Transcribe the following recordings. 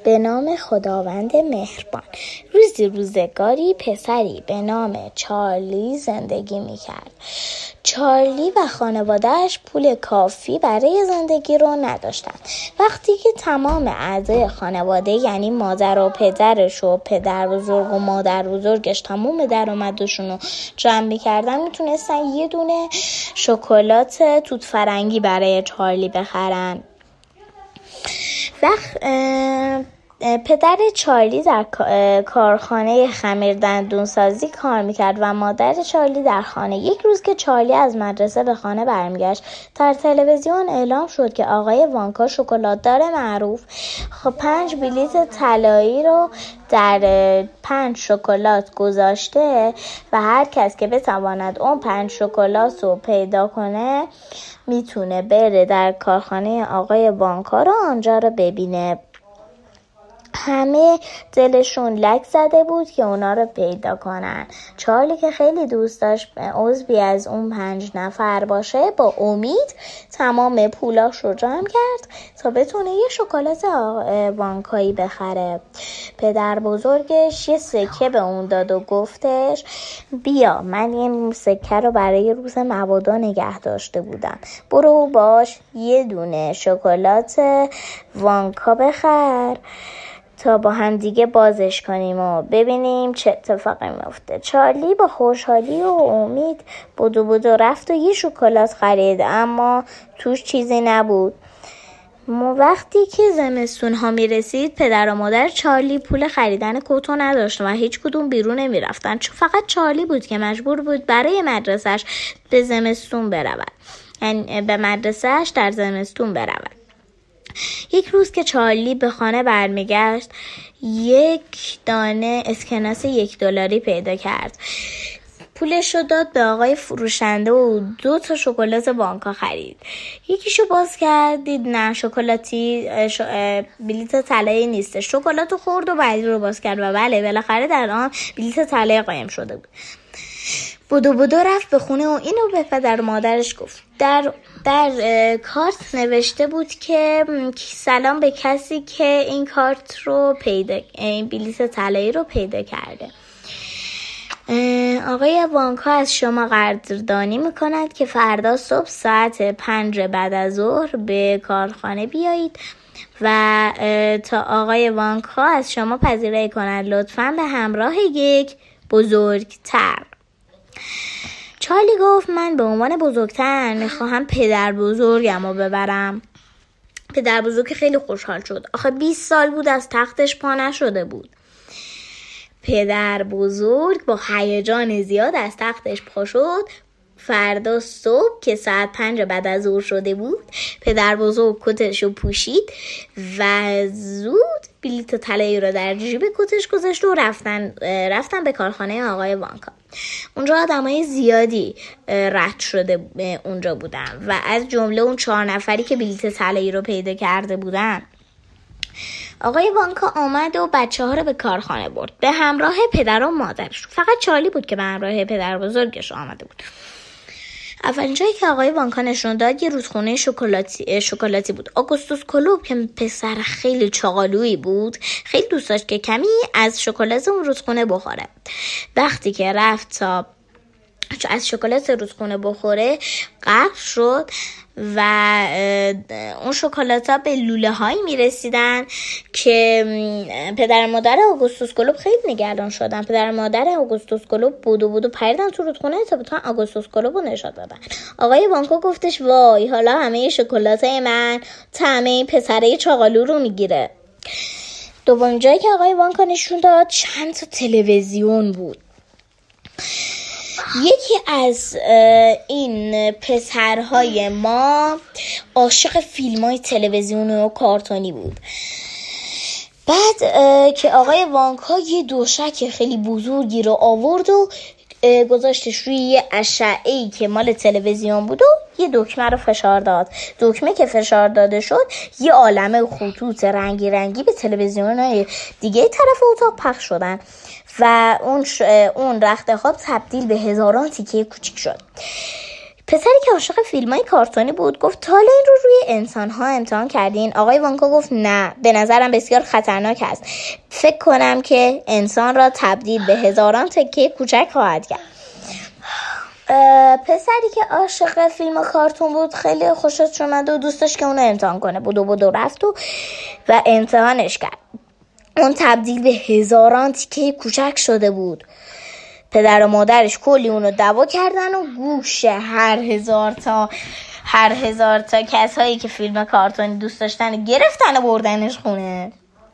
به نام خداوند مهربان. روزگاری پسری به نام چارلی زندگی میکرد. چارلی و خانواده‌اش پول کافی برای زندگی رو نداشتن. وقتی که تمام اعضای خانواده یعنی مادر و پدرش و پدر بزرگ و مادر بزرگش تمام درآمدشون رو جمع میکردن میتونستن یه دونه شکلات توت فرنگی برای چارلی بخرن. پدر چارلی در کارخانه خمیر دندون سازی کار میکرد و مادر چارلی در خانه. یک روز که چارلی از مدرسه به خانه برمیگشت، در تلویزیون اعلام شد که آقای وانکا شکلاتدار معروف 5 بلیت طلایی رو در 5 شکلات گذاشته و هر کس که بتواند اون 5 شکلات رو پیدا کنه میتونه بره در کارخانه آقای وانکا رو آنجا رو ببینه. همه دلشون لک زده بود که اونا رو پیدا کنن. چارلی که خیلی دوست داشت عضوی از اون 5 نفر باشه، با امید تمام پولاش رو جمع کرد تا بتونه یه شکلات وانکایی بخره. پدر بزرگش یه سکه به اون داد و گفتش بیا، من یه سکه رو برای روز مبادا نگه داشته بودم، برو باش یه دونه شکلات وانکا بخر تا با هم دیگه بازش کنیم و ببینیم چه اتفاقی میفته. چارلی با خوشحالی و امید بدو رفت و یه شکلات خرید، اما توش چیزی نبود. وقتی که زمستون ها می رسید، پدر و مادر چارلی پول خریدن کتو نداشتن و هیچ کدوم بیرون نمی رفتن، چون فقط چارلی بود که مجبور بود برای مدرسهش به زمستون برود، یعنی به مدرسهش در زمستون برود. یک روز که چارلی به خانه برمیگشت، یک دانه اسکناس $1 پیدا کرد. پولش رو داد به آقای فروشنده و 2 تا شکلات وانکا خرید. یکیشو باز کرد، دید نه شکلاتی بلیت طلایی نیست. شکلاتو خورد و بعدی رو باز کرد و بله بالاخره در آن بلیت طلایی قایم شده بود. بدو رفت به خونه و اینو به پدر و مادرش گفت. در کارت نوشته بود که سلام به کسی که این کارت رو این بلیت طلایی رو پیدا کرده. آقای وانکا از شما قدردانی میکند که فردا صبح ساعت 5 بعد از ظهر به کارخانه بیایید و تا آقای وانکا از شما پذیرایی کند، لطفاً به همراه یک بزرگتر. چارلی گفت من به عنوان بزرگتر میخواهم پدر بزرگم رو ببرم. پدر بزرگ خیلی خوشحال شد. آخه 20 سال بود از تختش پا نشده بود. پدر بزرگ با هیجان زیاد از تختش پا شد. فردا صبح که ساعت 5 بعد از ظهر شده بود، پدر بزرگ کتش رو پوشید و زود بلیت طلایی رو در جیب کتش گذاشت و رفتن به کارخانه آقای وانکا. اونجا آدمای زیادی رد شده اونجا بودن و از جمله اون 4 نفری که بلیت طلایی رو پیدا کرده بودن. آقای وانکا آمد و بچه‌ها رو به کارخانه برد به همراه پدر و مادرش. فقط چارلی بود که به همراه پدر بزرگش آمده بود. اولین جایی که آقای وانکا نشون داد یه رودخونه شکلاتی بود. آگوستوس کلوب که پسر خیلی چاقالویی بود، خیلی دوست داشت که کمی از شکلات اون رودخونه بخوره. وقتی که رفت تا از شکلات رودخونه بخوره، غرق شد و اون شکلات‌ها به لوله هایی میرسیدن که پدر مادر آگوستوس کلوب خیلی نگران شدن. پدر مادر آگوستوس کلوب بدو پریدن تو رودخونه تا بتونن آگوستوس کلوب رو نجات بدن. آقای وانکا گفتش وای، حالا همه شکلاتای من طعم این پسره چاقالو رو میگیره. دومین جایی که آقای وانکا نشون داد چند تا تلویزیون بود. یکی از این پسرهای ما عاشق فیلم‌های تلویزیونی و کارتونی بود. بعد که آقای وانکا یه دوشک خیلی بزرگی رو آورد و گذاشتش روی یه اشعه‌ای که مال تلویزیون بود و یه دکمه رو فشار داد. دکمه که فشار داده شد، یه عالمه خطوط رنگی به تلویزیون‌های دیگه طرف اتاق پخش شدن و اون رخت خواب تبدیل به هزاران تیکه کوچیک شد. پسری که عاشق فیلمای کارتونی بود گفت تا حالا این رو روی انسان‌ها امتحان کردین؟ آقای وانکا گفت نه، به نظرم بسیار خطرناک است. فکر کنم که انسان را تبدیل به هزاران تکه کوچک خواهد کرد. پسری که عاشق فیلم و کارتون بود خیلی خوشش اومد و دوست داشت که اونو امتحان کنه. بود رفت و امتحانش کرد. اون تبدیل به هزاران تیکه کوچک شده بود. پدر و مادرش کلی اونو دعوا کردن و گوش هر هزار تا کسایی که فیلم کارتونی دوست داشتن گرفتن و بردنش خونه.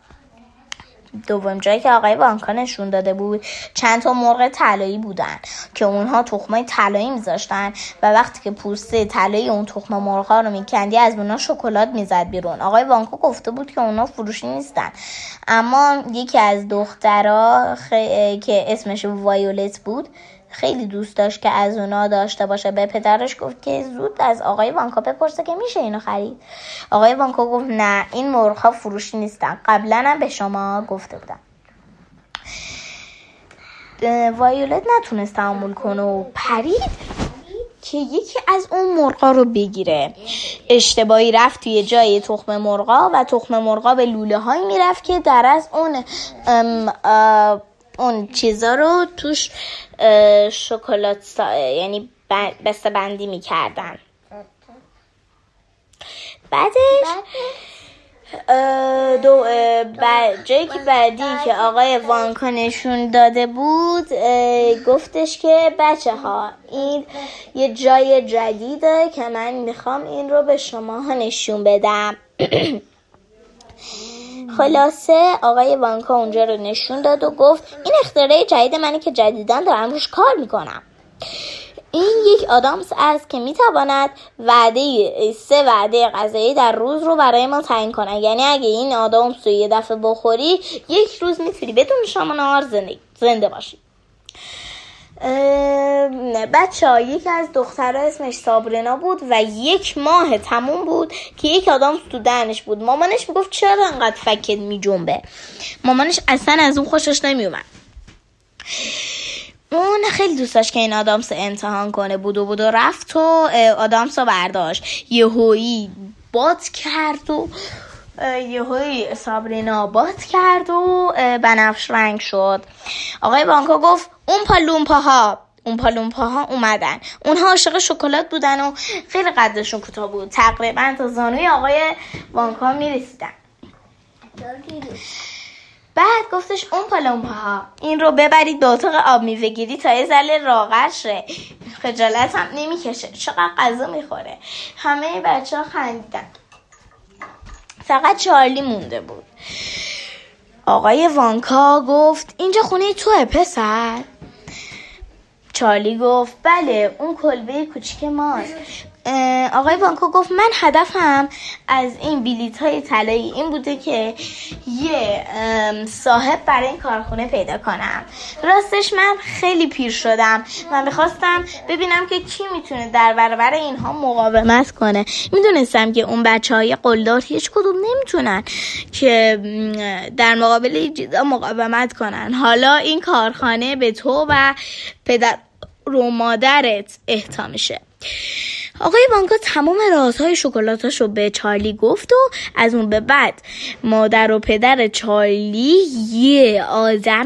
دوم جایی که آقای وانکا نشون داده بود چند تا مرغ طلایی بودن که اونها تخمای طلایی میذاشتن و وقتی که پوسته طلایی اون تخم مرغا رو میکندی از اونها شکلات میزد بیرون. آقای وانکا گفته بود که اونها فروشی نیستن، اما یکی از دخترها که اسمش وایولت بود خیلی دوست داشت که از اونا داشته باشه. به پدرش گفت که زود از آقای وانکا بپرسه که میشه اینو خرید. آقای وانکا گفت نه، این مرغ‌ها فروشی نیستن، قبلا هم به شما گفته بودم. وایولت نتونست تحمل کنه و پرید که یکی از اون مرغا رو بگیره. اشتباهی رفت توی جای تخم مرغا و تخم مرغا به لوله هایی میرفت که در از اون چیزا رو توش شکلات یعنی بسته بندی میکردن. بعدش جایی که بعدی که آقای وانکا نشون داده بود گفتش که بچه ها این یه جای جدیده که من میخوام این رو به شما نشون بدم. خلاصه آقای وانکا اونجا رو نشون داد و گفت این اختراع جدید منی که جدیداً دارم روش کار میکنم. این یک آدامس است که میتواند 3 وعده غذایی در روز رو برای ما تعیین کنه. یعنی اگه این آدامس رو یه دفعه بخوری 1 روز میتونی بدون شام و نهار زنده باشی. بچه‌ها یکی از دخترها اسمش سابرینا بود و 1 ماه تموم بود که یک آدامس تو دهنش بود. مامانش میگفت چرا انقدر فکت میجنبه. مامانش اصلا از اون خوشش نمیومد. اون خیلی دوست داشت که این آدامس امتحان کنه. بود و رفت و آدامس رو برداشت. یهویی سابرینا باد کرد و بنفش رنگ شد. آقای وانکا گفت اون پالومپاها اومدن. اونها عاشق شکلات بودن و خیلی قدشون کوتاه بود، تقریبا تا زانوی آقای وانکا میرسیدن. بعد گفتش اون پالومپاها این رو ببرید به اتاق آب میوه‌گیری تا یه ذره لاغر شه، خجالت هم نمیکشه، چقدر غذا میخوره. همه بچه‌ها خندیدن، فقط چارلی مونده بود. آقای وانکا گفت اینجا خونه توئه پسر؟ چارلی گفت بله، اون کلبه کوچیک ماست. آقای وانکا گفت من هدفم از این بلیط‌های طلایی این بوده که یه صاحب برای این کارخونه پیدا کنم. راستش من خیلی پیر شدم و میخواستم ببینم که کی میتونه در برابر اینها مقاومت کنه. میدونستم که اون بچه‌های قلدر هیچ کدوم نمیتونن که در مقابل این چیزا مقاومت کنن. حالا این کارخانه به تو و پدر و مادرت اهدا میشه. آقای وانکا تمام رازهای شکلاتاشو به چارلی گفت و از اون به بعد مادر و پدر چارلی یه آدم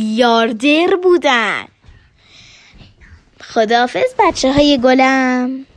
میلیاردر بودن. خداحافظ بچه های گلم.